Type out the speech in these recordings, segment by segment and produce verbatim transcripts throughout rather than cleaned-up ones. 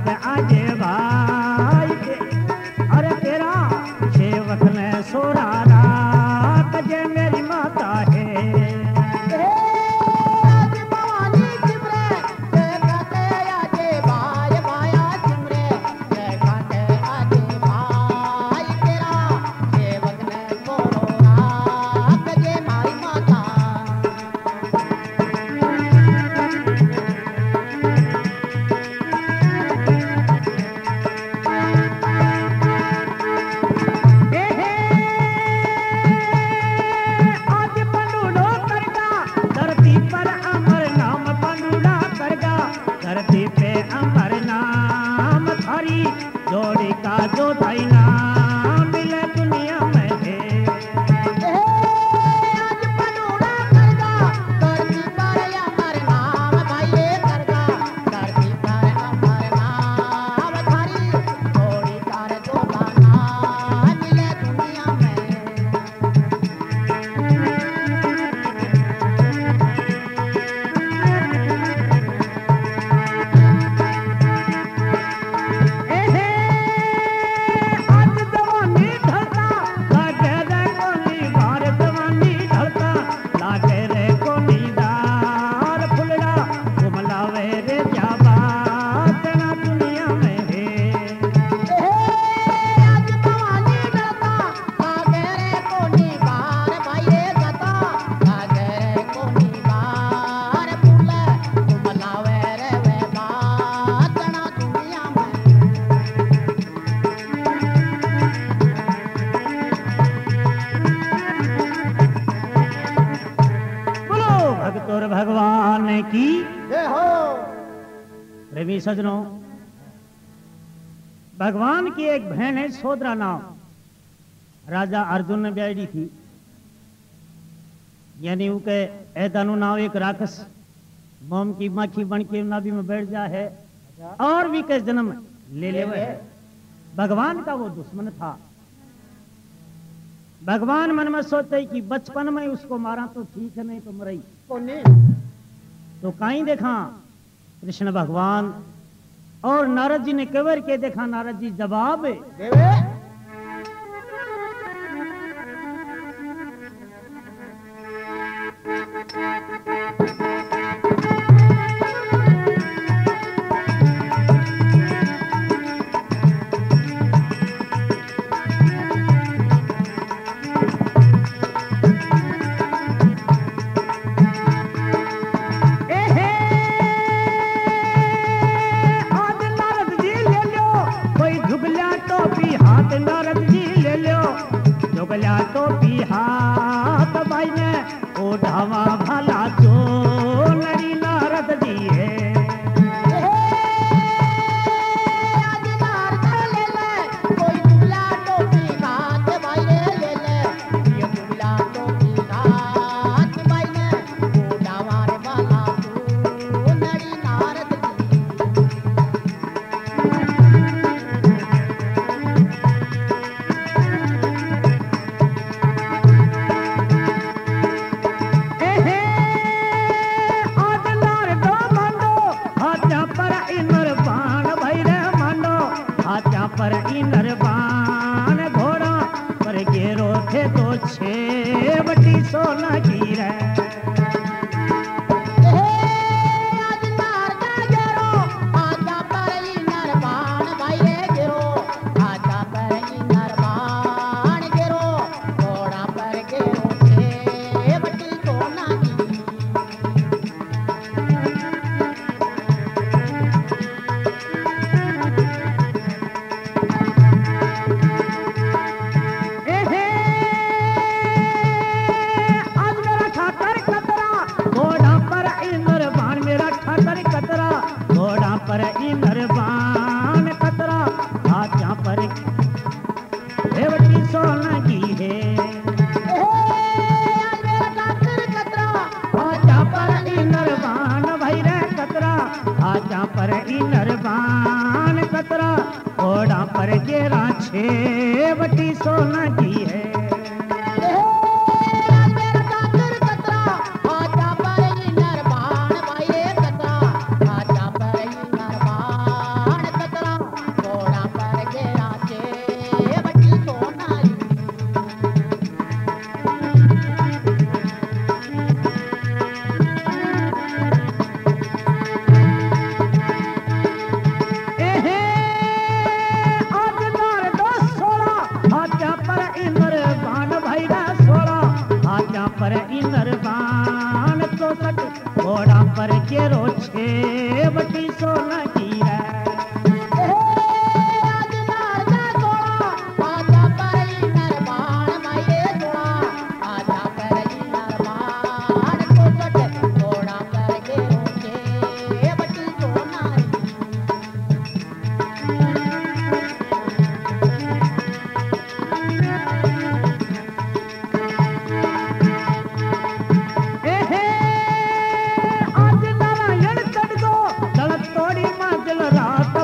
रात आजे भाई अरे तेरा सेवक ने सोरा रात जे मेरी माता है सजनों भगवान की एक बहन है सोदरा नाम राजा अर्जुन ने ब्याई थी यानी उनके ऐदानु नाम एक राक्षस मोम की माखी बन के नाभि में बैठ जा है और भी के जन्म ले ले है भगवान का वो दुश्मन था। भगवान मन में सोचे कि बचपन में उसको मारा तो ठीक है नहीं तो मरई तो कहीं देखा कृष्ण भगवान और नारद जी ने कवर के देखा नारद जी जवाब देवे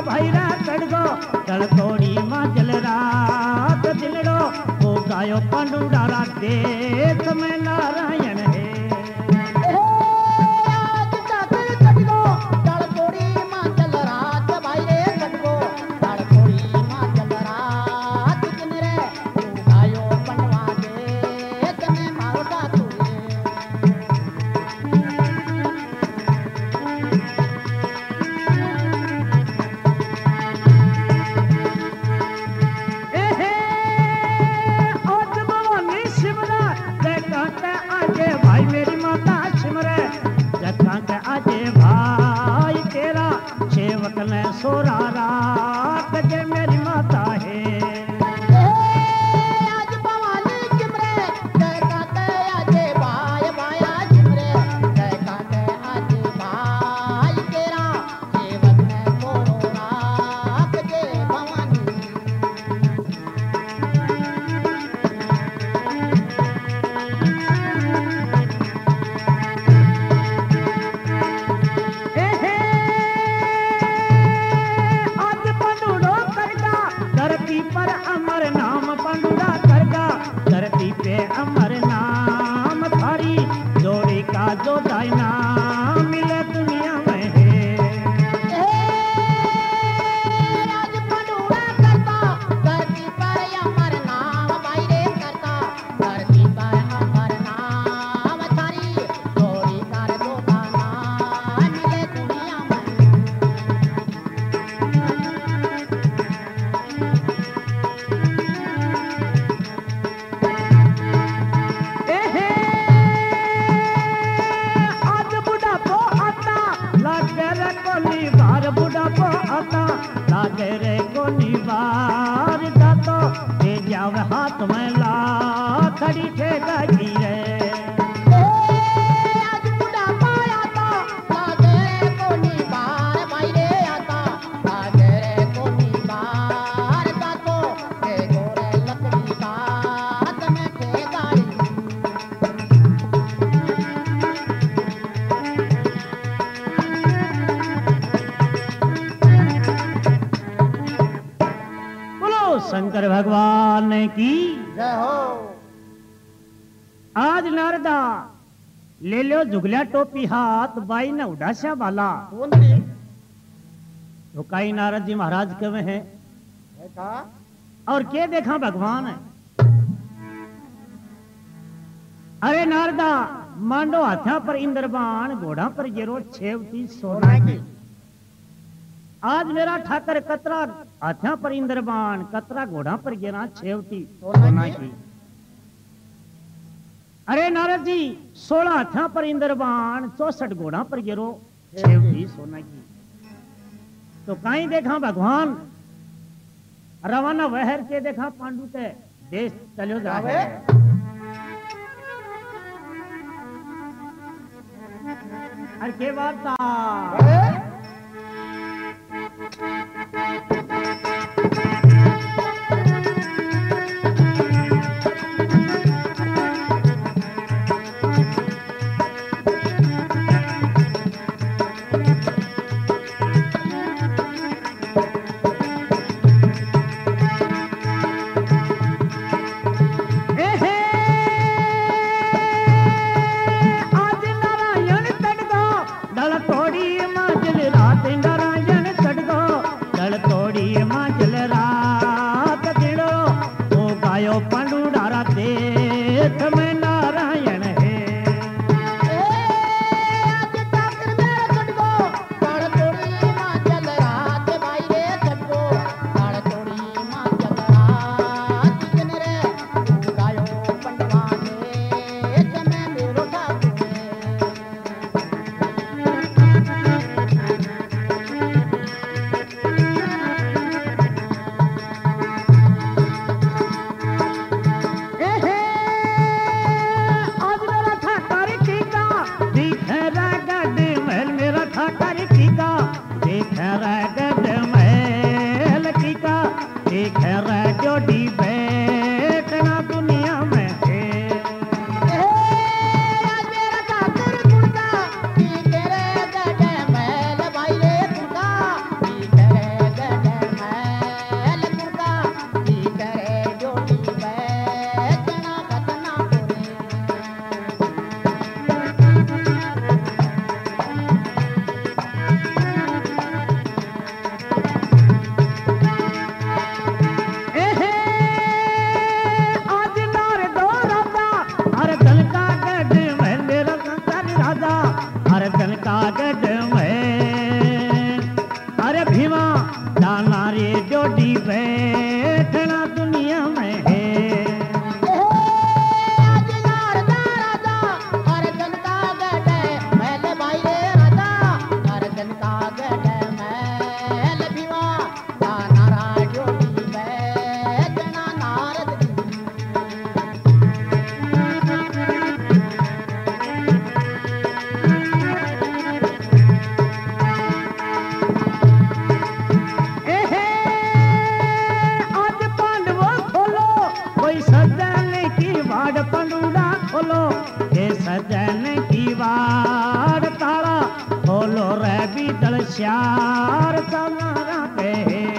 भाई रा कड़गो चल तोड़ी माजल रात दिलड़ो वो गायो पांडुड़ा रा देश में नारायण है सोरा रात जे मेरी माता है आज भवानी चिमरे जय काटे आजे भाई भाया चिमरे जय काटे आजे भाई तेरा सेवक ने सोरो रात जे भवानी पर अमर नाम पंडुड़ा करगा धरती पे अमर नाम थारी जोड़ी का जो दायना मिले दुनिया में है आज पंडुड़ा करता धरती पर अमर नाम बाइरे करता धरती पर अमर नाम थारी जोड़ी का जो दायना मिले दुनिया में रे को निवार दातो दे जावे हाथ में ला खड़ी ठेका की रे आज बुढ़ा पाया तो लागे रे को निवार भाई रे आता लागे रे को निवार दातो दे गोरे लकड़ी का हाथ में ठेकाड़ी शंकर भगवान की जय हो। आज नारदा ले लो जुगलिया टोपी हाथ बाई ने उड़ासा वाला तो कई नारद जी महाराज कवे हैं और के देखा भगवान है अरे नारदा मांडो हाथा पर इंद्रबाण घोड़ा पर गिरो छेवती सोना की आज मेरा ठाकर कतरा हाथा पर इंद्रबाण कतरा घोड़ा पर गिरा छेवती सोना की अरे नारद जी सोलह हाथा पर इंद्रबाण चौसठ घोड़ा पर गिरो छेवती सोना की तो कहीं देखा भगवान रवाना वहर के देखा पांडु के देश चलो जावे अरे के वार्ता आज नारायण तड़गा दल तोड़ी माजल ये डोडी बैठना दुनिया में है। सजन की वार ताला खोलो रे बीतल श्यार समारा पे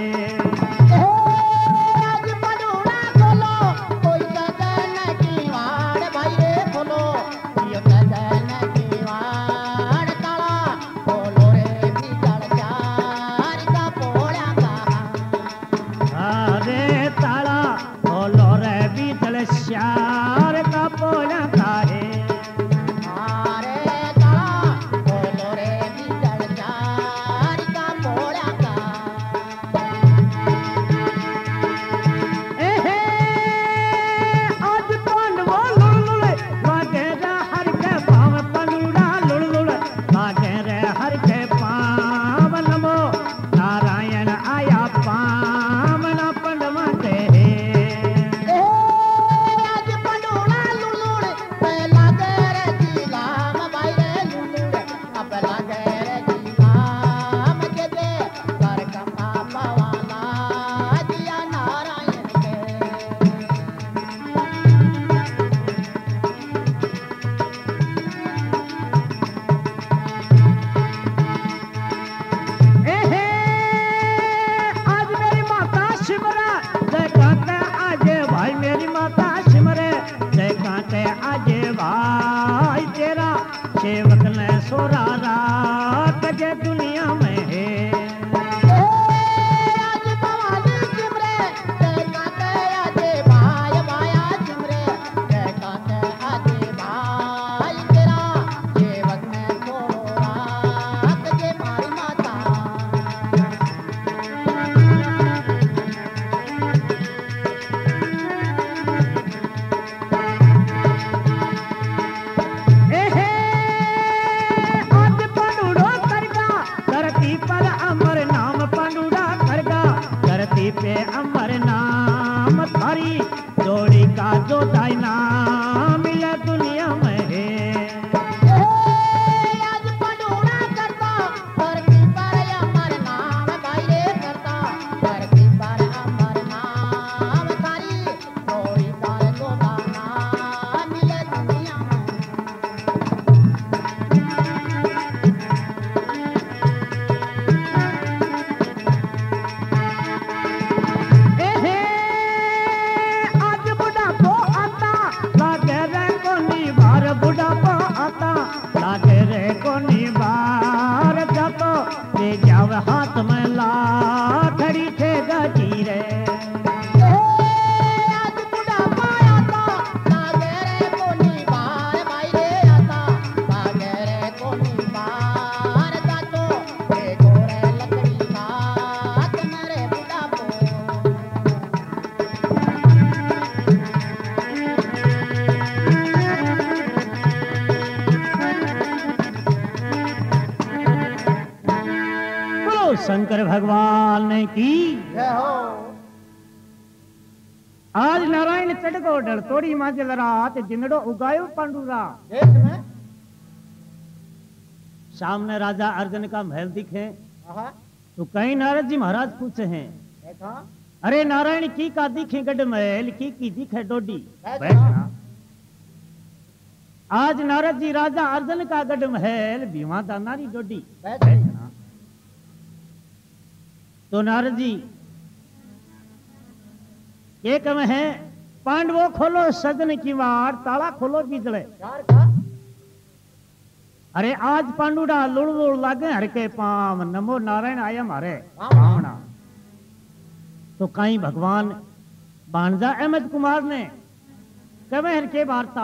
आज पडूड़ा खोलो कोई सजन की वार भाई रे खोलो यो सजन की वार ताला खोलो रे बीतल श्यार का पोड़ा का अरे ताला खोलो रे बीतल श्यार का पोड़ा का है। सेवक ने सोरा रात के दुनिया में है। आज भवानी सिमरे कहते आजे भाई माया सिमरे कहते आजे भाई तेरा सेवक ने सोरा रात के मारी माता। पे अमर नाम थारी जोड़ी का जो दाई नाम मिला दुनिया में है। आज पडूड़ा करता धरती पर अमर नाम भाई रे करता धरती पर अमर नाम थारी जोड़ी का जो दाई नाम मिला दुनिया में। हाथ में लाठड़ी थे गजी रे आज बुढ़ापा आता लागे रे कोनी बार भाई रे आता लागे रे कोनी बार जातो रे गोरे लकड़ी साथ मेरे बुढ़ापो। शंकर भगवान ने की जय हो। आज नारायण चढ़गो डर तोड़ी माजल रात जिनड़ो उगायो पांडुरा देश में सामने राजा अर्जुन का महल दिखे आहा तो कहीं नारद जी महाराज पूछे हैं देखा अरे नारायण की का दिखे गढ़ महल की की दिखे डोडी बैठना। बैठना। आज नारद जी राजा अर्जुन का गढ़ महल भीमा दानारी डोडी बैठना। बैठना। तो नारद जी ये कम है पांडवों खोलो सजन की वार ताला खोलो बीजले चार का अरे आज पांडुड़ा लुड़ लुड़ लागे हर के पाम नमो नारायण आया मारे वामना। वामना। तो कहीं भगवान बाणजा अहमद कुमार ने कवे हर के वार्ता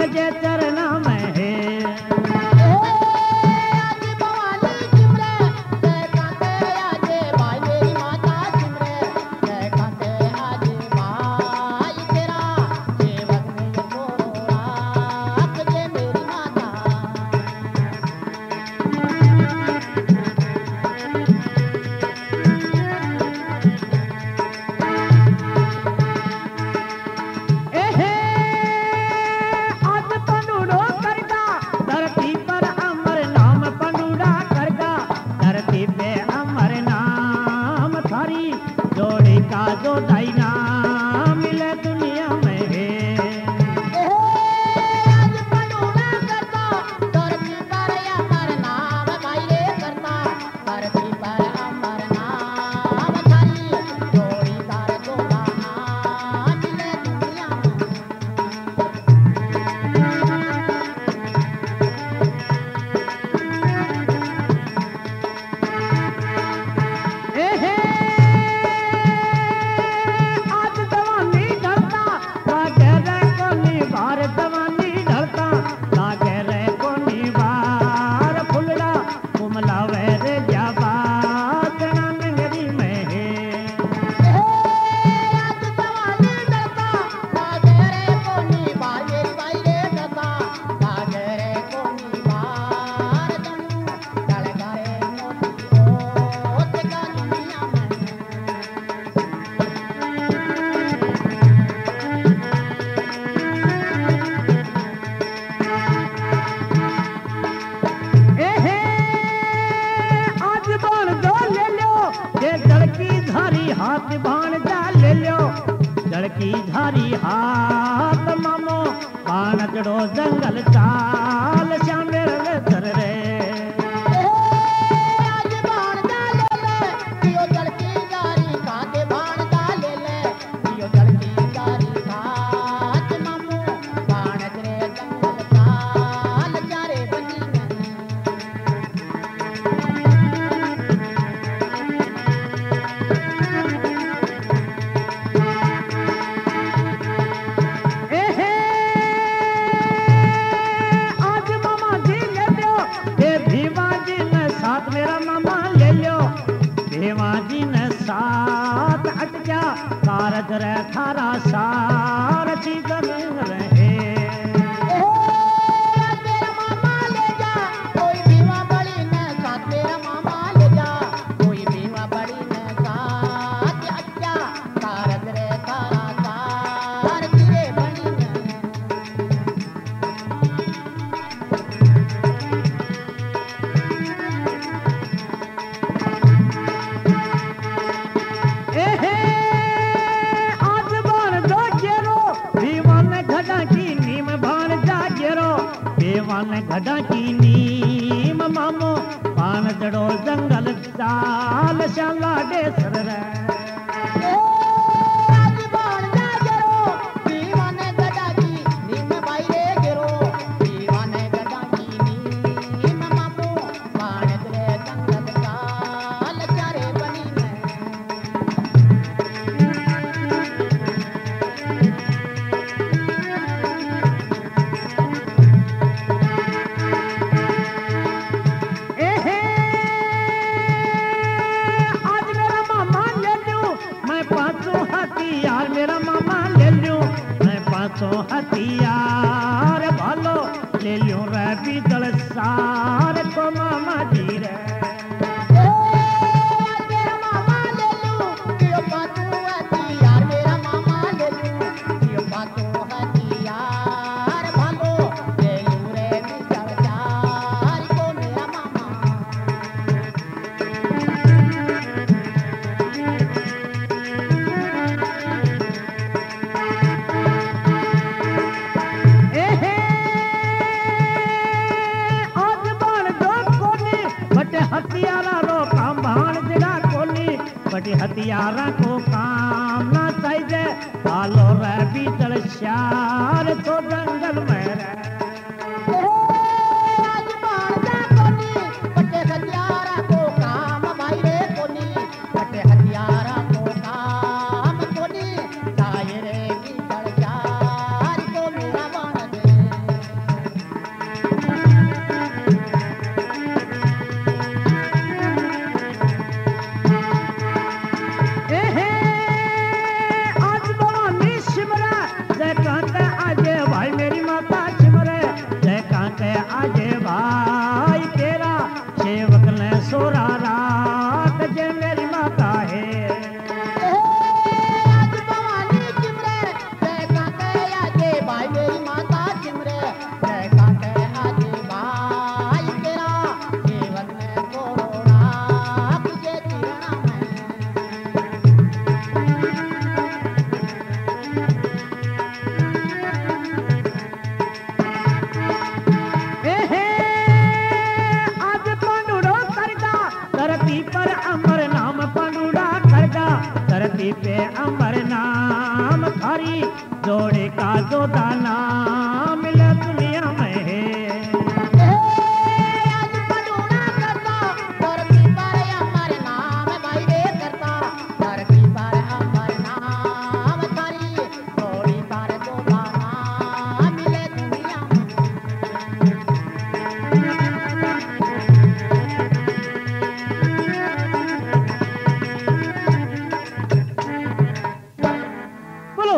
जे चरना में है हाथ बाण जा ले लो जड़की धारी हाथ मामो बाण जड़ो जंगल चाल श्याम सर रे कारज रे थारा सार चीजन रहे तेरा मामा ले जा कोई बीवा बड़ी न साथ मेरा मामा ले जा कोई बीवा बड़ी न साथ अच्छा कारज रे थारा सार तेरे बड़ी घड़ा की नीम मामो पान जड़ो जंगल चाल श्याला डेसर रे हथियार मेरा मामा ले लूं मैं पांचों हथियार भालो ले लूं रे बीतल सार को मामा जी रे मेरा मामा ले लूं यो पांचों हथियार मेरा मामा ले लूं यो पांचों हथियार भालो ले लूं रे बीतल सार को मेरा मामा हथियारा रो काम भाण जड़ा कोनी बटे हथियारा को काम ना चाहिए आलो रे बीतल श्यार तो जंगल में रे आज बाण जा कोनी बटे हथियारा को काम भाई रे कोनी बटे हथियारा को काम कोनी ताये रे बीतल श्यार को मेरा बाण दे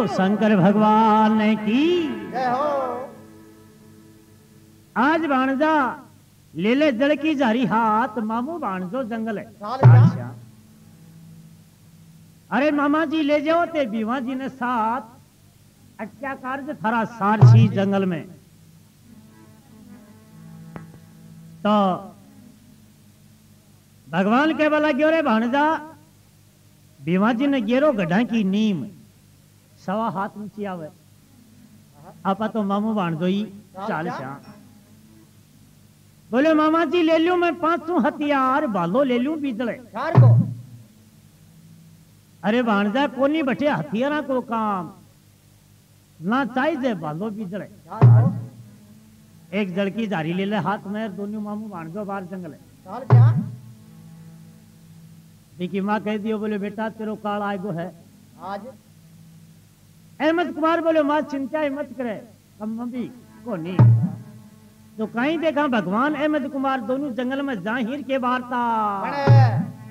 शंकर भगवान ने की जय हो। आज भाणजा ले ले जड़ की जारी हाथ मामू भाणजो जंगल है चाल जा। अच्छा। अरे मामा जी ले जाओ ते बीवा जी ने साथ अच्छा कार्य थारा सारसी जंगल में। तो भगवान के वाला क्यों रे भाणजा बीवा जी ने गेरो गढ़ा की नीम सवा हाथ ऊंची आवे आपा तो मामू भाणजो ही चाल श्या बोले मामा जी ले लूं मैं पांचों हथियार बालो ले लूं बीजले चार को। अरे भाणजा कोनी बैठे हथियारा को काम ना चाहिए बालो बीजले चार को। एक जड़ की जारी ले ले हाथ में दोनों मामू भाणजो बाहर जंगल है। चाल जा। देखी माँ कह दियो बोले बेटा तेरो काल आएगो है आज अहमद कुमार बोले माँ चिंता ही मत करे कम मम्मी को नहीं। तो कहीं देखा भगवान अहमद कुमार दोनों जंगल में जाहिर के बाहर था। बड़े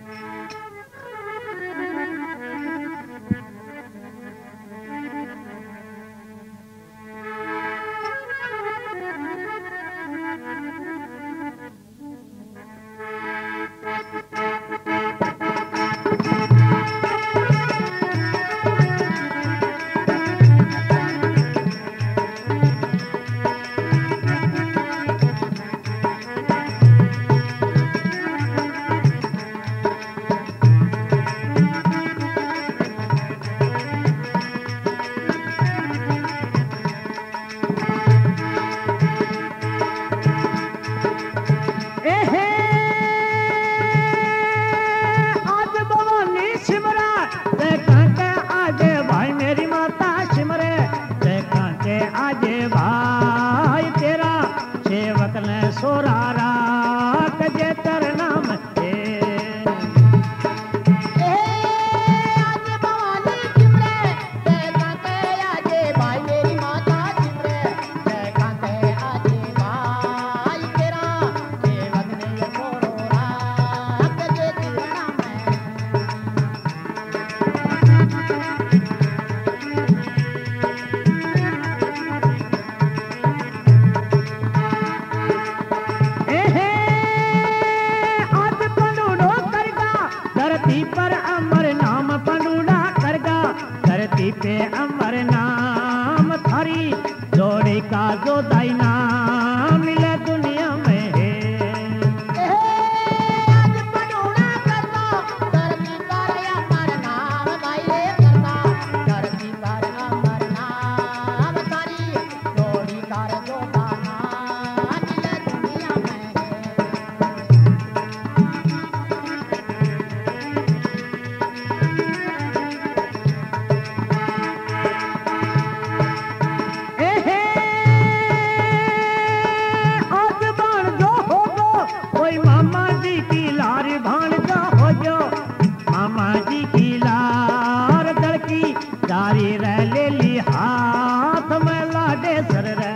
पे अमर नाम थारी जोड़ी का जो दाई नाम मिले दुनिया में है। आज पडूना करता धरती पर अमर नाम गाये करता धरती पर अमर नाम थारी जोड़ी कर जो दाना मिले दुनिया में दारी रह ले ली हाथ में लाडे सर रे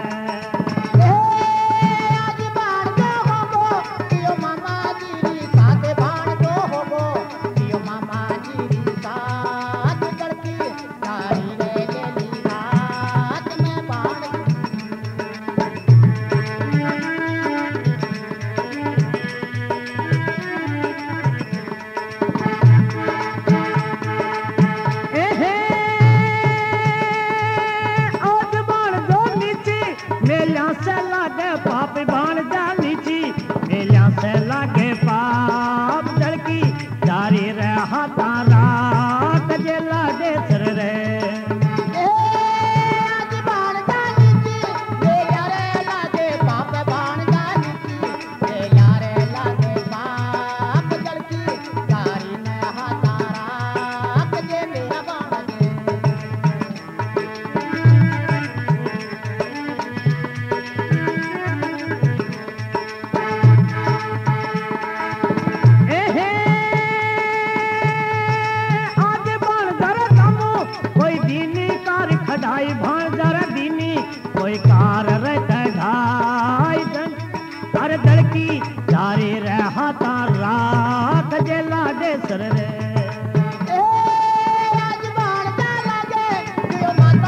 आज बाण दो होगो दियो मामा जी साथ बाण दो होगो दियो मामा जी साथ करके दारी रह ले ली हाथ में बाण से लागे पाप बाण जानी थी मेलिया से लागे पाप जड़की जारी रहा तारा कजे लागे सर रे आज बाण जानी थी मेलिया रे लागे पाप बाण जानी थी मेलिया रे लागे पाप जड़की जारी रहा तारा कजे मेरा बाण दे ढाई भाण जरा दीनी कोई कार रहता ढाई जन हर दड़की जारी रहा तारा कजे लागे सर रे आज बाण जा लागे दियो माता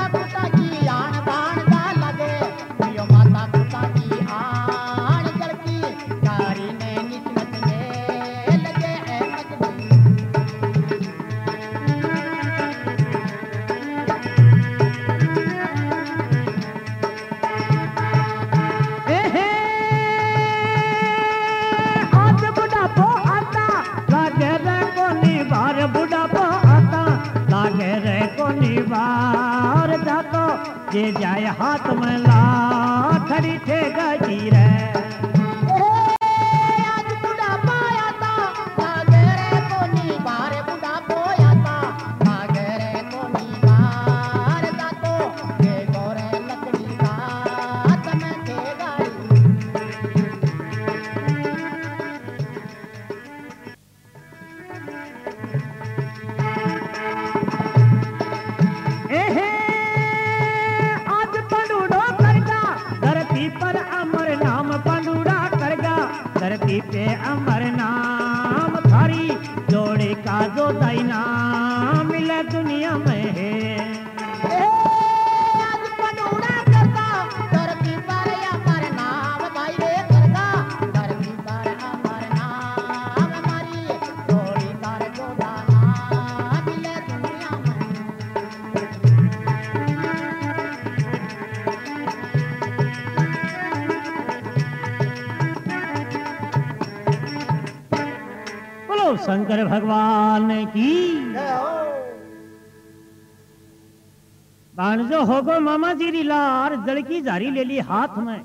जाए हाथ में ला खड़ी थे गई रे आज बुढ़ा पाया था मागरे को निवार बुढ़ा पाया था मागरे को निवार दा तो ये गोरे लकड़ी का तमे के गाड़ी एहे आज पंडूड़ो करगा धरती पर अमर नाम पंडूड़ा करगा धरती पे अमर नाम थारी जोड़े का जो दाई नाम मिले दुनिया में है आज पंडूड़ा करगा धरती पर अमर नाम भाई रे करगा धरती पर अमर नाम हमारी जोड़ी कर जो दाना मिले दुनिया में बोलो शंकर भगवान की बाणजो होगो मामा जी री लार जड़की जारी ले ली हाथ में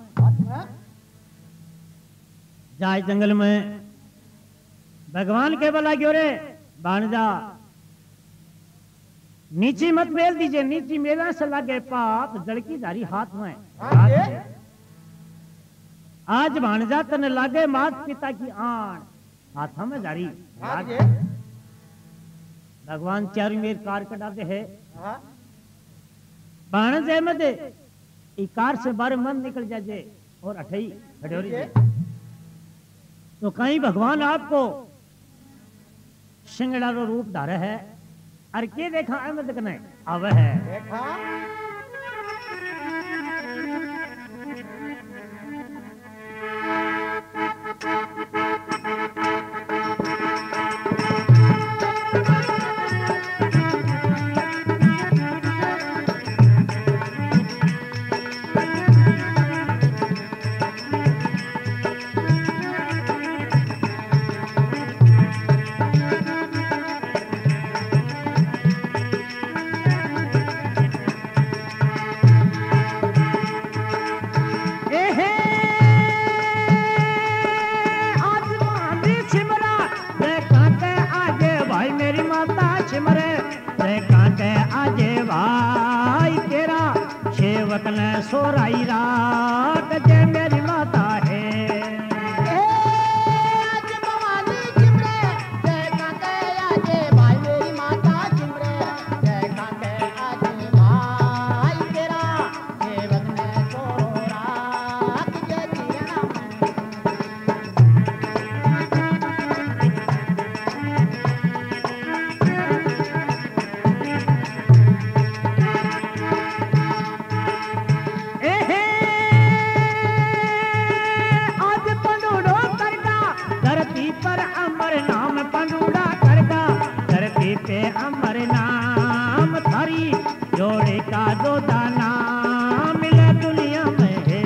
जाए जंगल में भगवान के बला क्यों रे बाणजा नीची मत मेल दीजिए नीची मेला से लगे पाप जड़की जारी हाथ में आज भाणजा तन लागे मात पिता की आण हाथों में जारी भगवान चारू मेर कार कटाते है बाण जय में दे ई कार से बार मन निकल जाजे और अठई खड़ोरी जे तो कहीं भगवान आपको सिंगड़ा रो रूप धारे है और के देखा अहमद कने आवे है देखा सोराई रात जय मेरी माता है आज भवानी चिमरे जय काके आजे भाई मेरी माता चिमरे जय काके आजे भाई तेरा सेवक ने सोरा जय चिरणा अमर नाम थारी जोड़े का जो दाना मिले दुनिया में है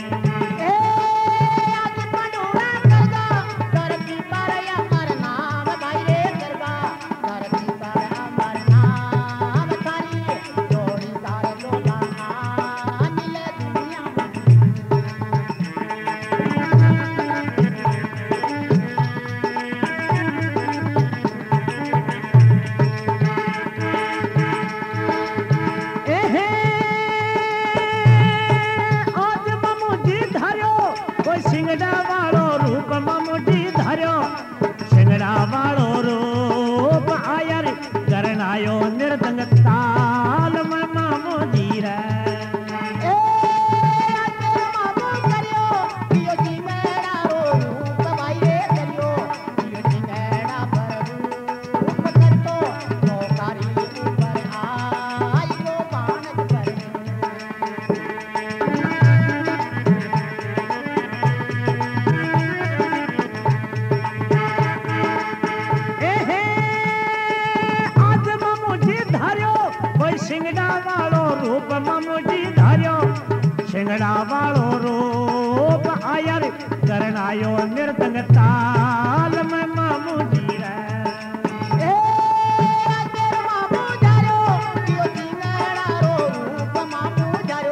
आज पंडूड़ा करगा धरती पर अमर नाम भाई रे करगा धरती पर अमर नाम थारी जोड़ी का जो दाना मिले दुनिया में सिंगड़ा वालो रूप ममुडी धर्यो सिंगड़ा वालो रूप आयर करनायो निर्दंग ताल में मामो जी रे सिंगड़ा वालो रूप ममुडी धार्यो सिंगड़ा वालो रूप आयर करनायो निर्दंग ताल में मामू जी रे मामू जारो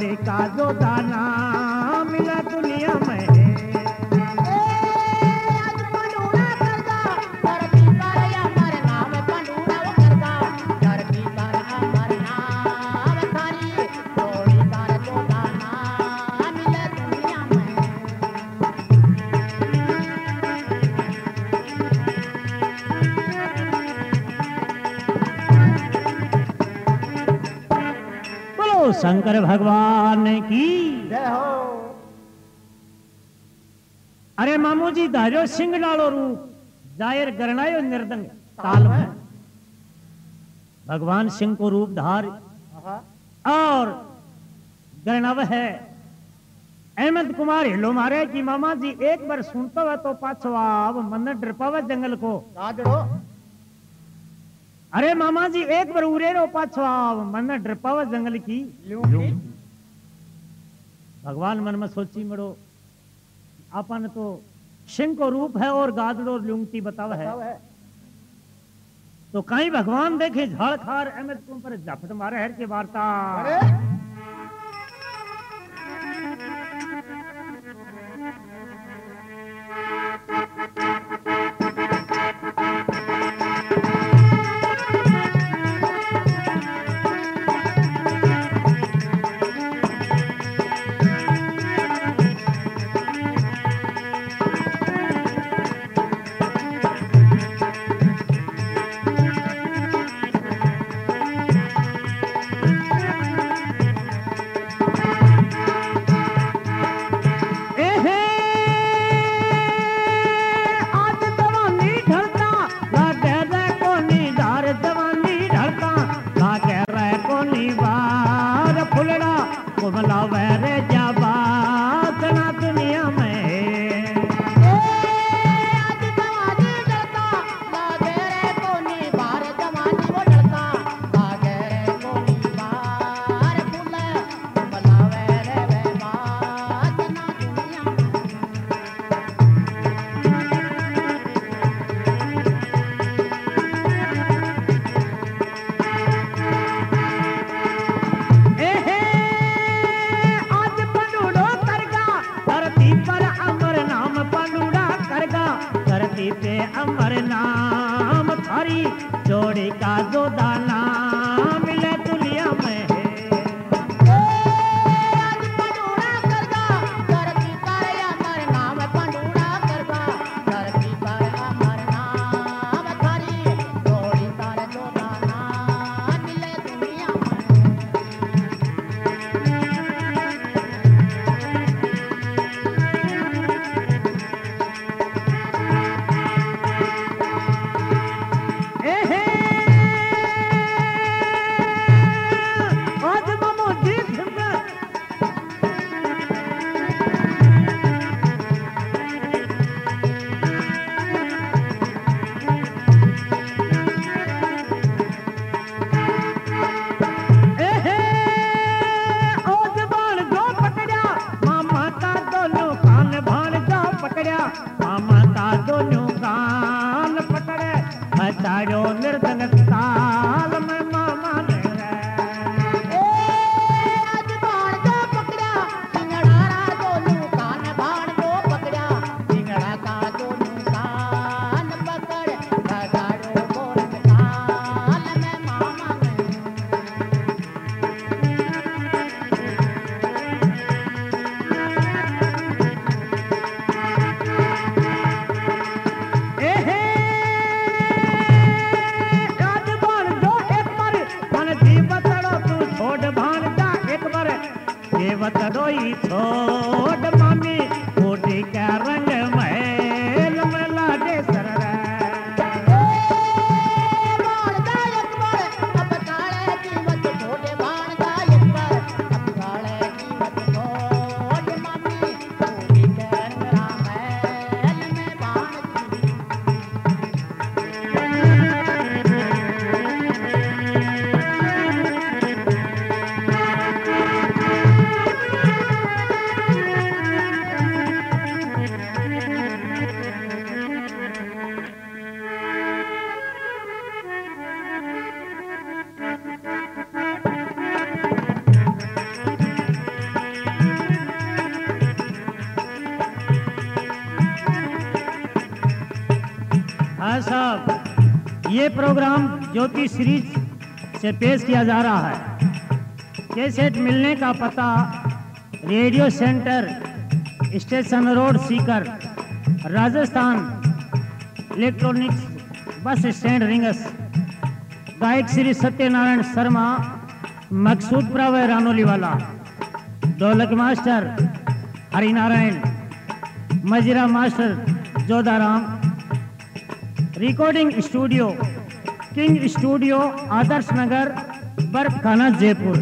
जोड़े का जो दाना मिला दुनिया में। शंकर भगवान की जय हो। अरे मामू जी धार्यो सिंह डालो रूप जाहिर गरणायो निर्दंग ताल में भगवान सिंह को रूप धार और गरणाव है अहमद कुमार हिलो मारे कि मामा जी एक बार सुनता है तो पाछो आव मन डर पावे जंगल को। अरे मामा जी एक बार उरे रो पाछो आव मन डर पावे जंगल की। भगवान मन में सोची मरो अपन तो सिंह को रूप है और गादड़ो लुंगटी बतावा है। तो कहीं भगवान देखे झाड़ खार अहमद को पर झपट मारे हर के वार्ता। अमर नाम थारी जोड़ी का जो दाना मिले दुनिया में। मामा का दोनों कान पकड़े बचारो निर्धन ताल में मामा ने वतरोई छोड़ मामी कोटी का रंग महल में लागे सर महाराज साहब, ये प्रोग्राम ज्योति सीरीज से पेश किया जा रहा है। कैसेट मिलने का पता radio centre, station road, Sikar, Rajasthan. Electronics bus stand, Ringas. गायक श्री सत्यनारायण शर्मा, मकसूदपुरा व रानोली वाला। ढोलक मास्टर हरिनारायण, मजीरा master Jodharam. Recording studio king studio, Adarsh Nagar, Barfkhana, Jaipur.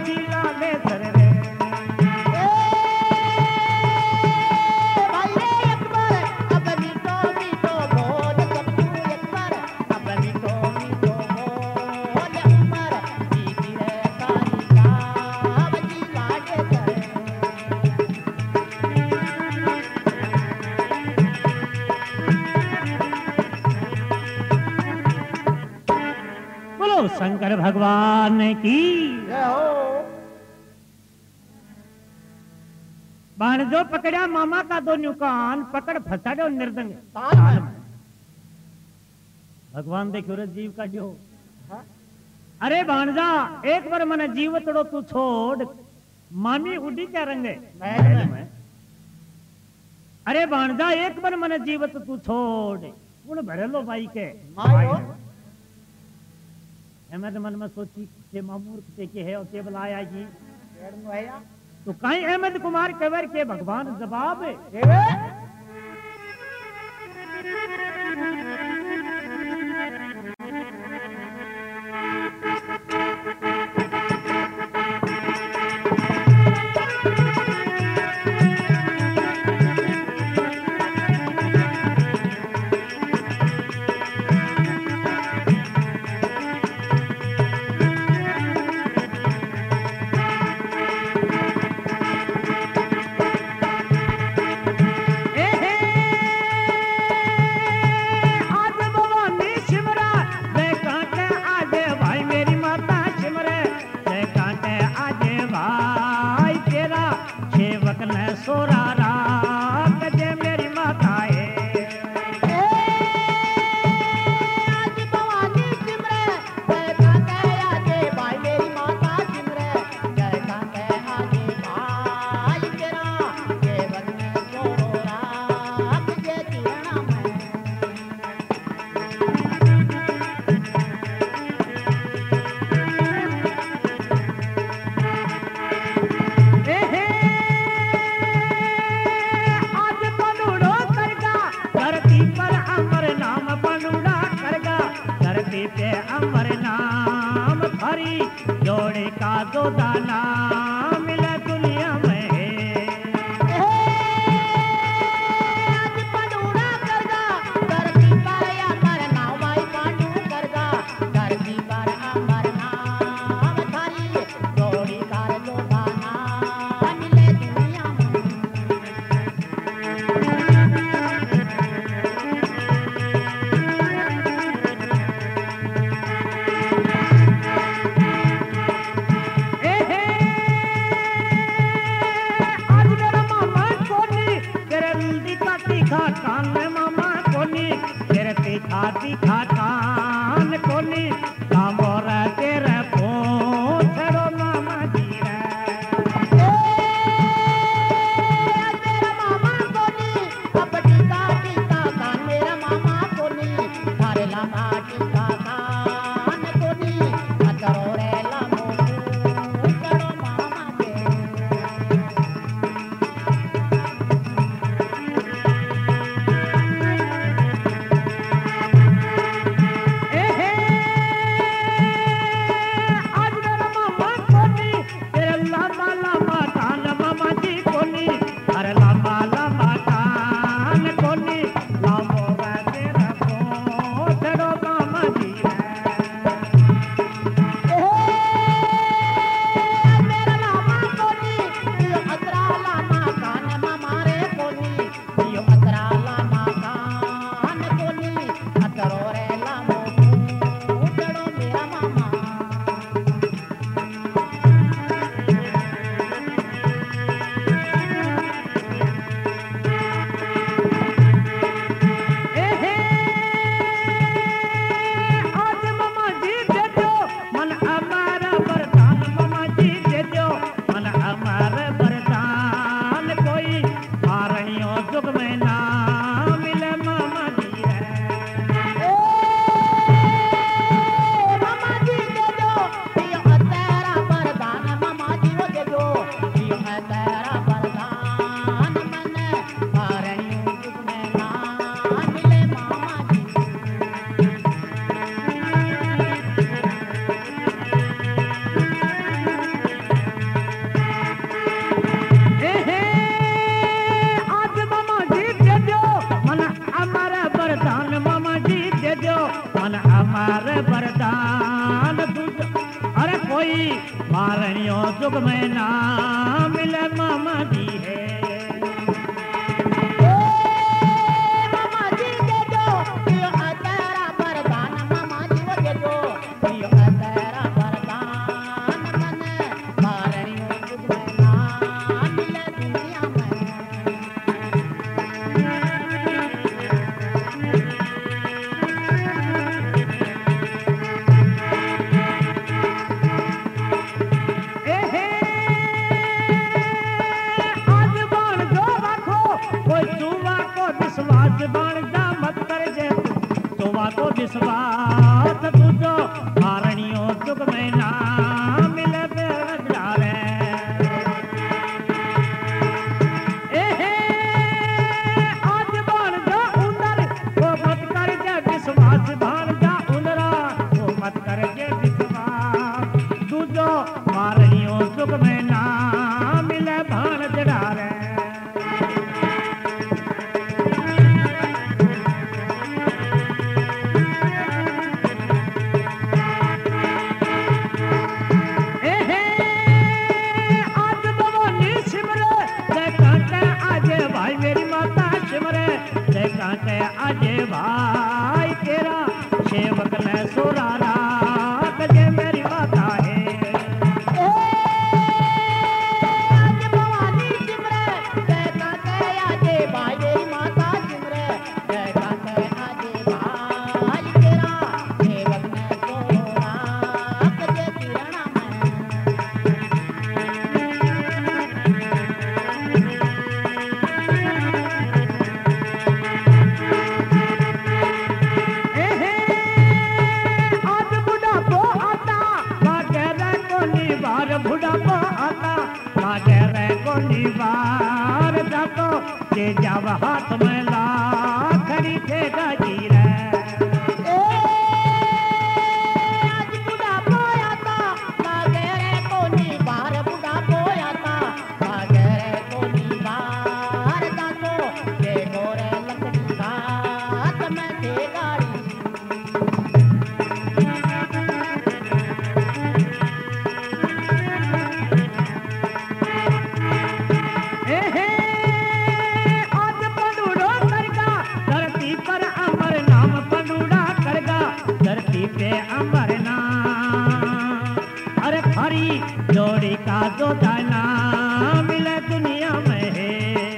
जिला ले धर रे ए भाई रे अकबर अब मीठो मीठो बोल गप्पू अकबर अब मीठो मीठो बोल उमर जीती रे काली का बजी लागे करे बोलो शंकर भगवान की जय हो बाण जो पकड़ा मामा का दो न्यूकान पकड़ फसाड़ो निर्दंग ताल में भगवान देखो रे जीव का जो हाँ? अरे भाणजा एक बार मन जीव तोड़ो तू छोड़ मामी उड़ी क्या रंगे महल में। अरे भाणजा एक बार मन जीवत तू छोड़ उन भरे लो भाई के मायो अहमद मन में सोची के मामूर के के है और के बुलाया जी पेड़ में है या तो कहीं अहमद कुमार केवर के भगवान जवाब देवे आज भवानी शिमरा मैं कांटे आजे भाई मेरी माता शिमरे मैं कांटे आजे भाई तेरा सेवक ने सोरा रात जे मेरी माता है आज भवानी सिमरे जय कांते आजे भाई मेरी माता सिमरे जय कांते आजे भाई तेरा सेवक ने सोरो रात जे किरणा में आज पनुड़ो करगा धरती पर अमर नाम पनुड़ा करगा धरती पे अमर नाम भरी जोड़े का दो दाना मिला दुनिया में आज पंडूरा करगा धरती पर अमर नाम भाई पांडू करगा धरती पर अमर नाम थारी जोड़ी कर दो दाना मिले दुनिया में ए हे जुग में ना मिले मामा जी है। मामा जी दे दो यो तेरा वरदान, मामा जी दे दो यो तेरा वरदान, मने मारनियो जुग में ना मिले दुनिया में। विश्वास बन जा मत कर जे तो को विश्वास तुझो मारणियो जुग में ना मिले बेरोजगार एहे आज बन जा उंदर वो मत कर जे विश्वास बन जा उंदरा वो मत कर जे विश्वास तुझो मारणियो जुग में ना मिले भान जड़ार आजे भाई तेरा सेवक ले सुरारा कजे मेरी माता है। आज भवानी सिमरे जय काते आजे भाई मेरी माता सिमरे जय काते आजे भाई तेरा सेवक ने सोना कजे किरणा में। बुढ़ापा आता लागे रे कोनी बार जातो के जब हाथ में ला खड़ी थे गाजी रे। आज बुढ़ापा आता लागे रे कोनी बार, बुढ़ापा आता लागे रे कोनी बार जातो के गोरे लकड़ी घाट में थे गाड़ी। पे अमर नाम अरे खरी जोड़ी का जो दाना मिले दुनिया में है।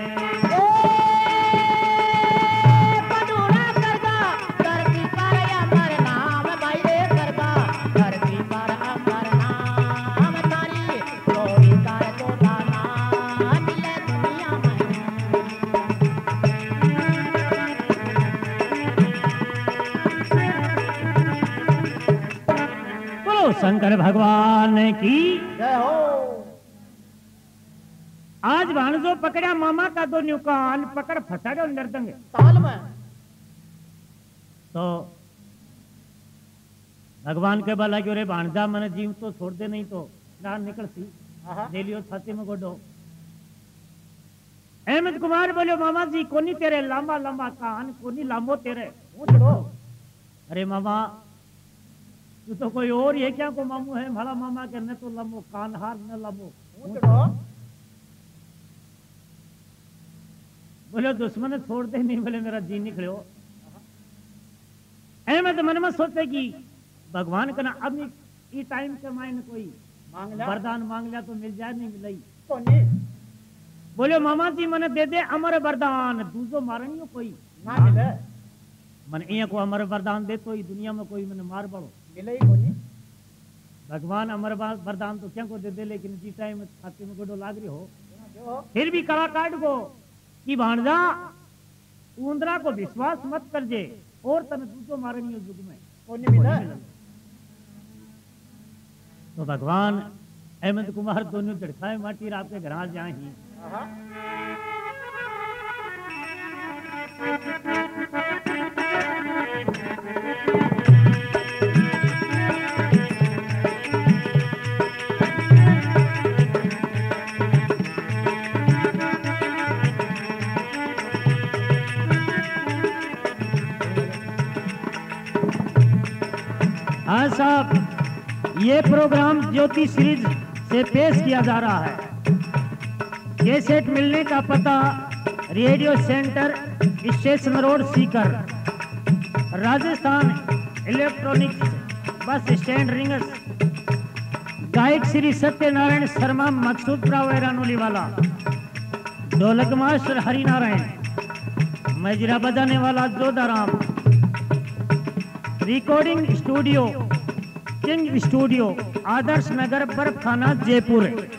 पडूरा करगा धरती पर अमर नाम भाई रे करगा धरती पर अमर नाम तारी जोड़ी का जो दाना मिले दुनिया में। शंकर भगवान की जय हो। आज भाणजो पकड़ा मामा का दो न्यूकान पकड़ फसाड़ो नरदंग ताल में तो भगवान के बाला क्यों रे भाणजा मन जीव तो छोड़ दे नहीं तो प्राण निकल सी ले लियो छाती में गोडो। अहमद कुमार बोलो मामा जी कोनी तेरे लंबा लंबा कान कोनी लामो तेरे पूछो। अरे मामा तू तो कोई और ये क्या को मामू है भला मामा के न तो लमो कान हार न लमो बोलो दुश्मन छोड़ दे नहीं बोले मेरा जी निकलो। अहमद मन में सोचे कि भगवान का ना अब ई टाइम के मायने कोई वरदान मांग लिया तो मिल जाए नहीं मिलाई बोलो मामा जी मन दे दे अमर वरदान दूसरो मारनियो कोई ना मिले मन इया को अमर वरदान दे तो दुनिया में कोई मैंने मार पड़ो मिले ही कोनी। भगवान अमर वरदान तो क्या को दे दे लेकिन जी टाइम छाती में गोडो लाग रही हो फिर भी कला काट को कि भाणजा ऊंदरा को विश्वास मत कर जे और तने दूसरो मारनी हो युग में कोनी मिले। तो भगवान अहमद कुमार दोनों झड़काए माटी आपके घर जाए ही हाँ साहब ये प्रोग्राम ज्योति सीरीज से पेश किया जा रहा है। कैसेट मिलने का पता radio centre station road Sikar, Rajasthan electronics bus stand Ringas. गायक श्री सत्यनारायण शर्मा मकसूदपुरा वैरानोली वाला, ढोलक मास्टर हरिनारायण, मजरा बजाने वाला Jodharam. Recording studio king studio, Adarsh Nagar, Barfkhana, Jaipur.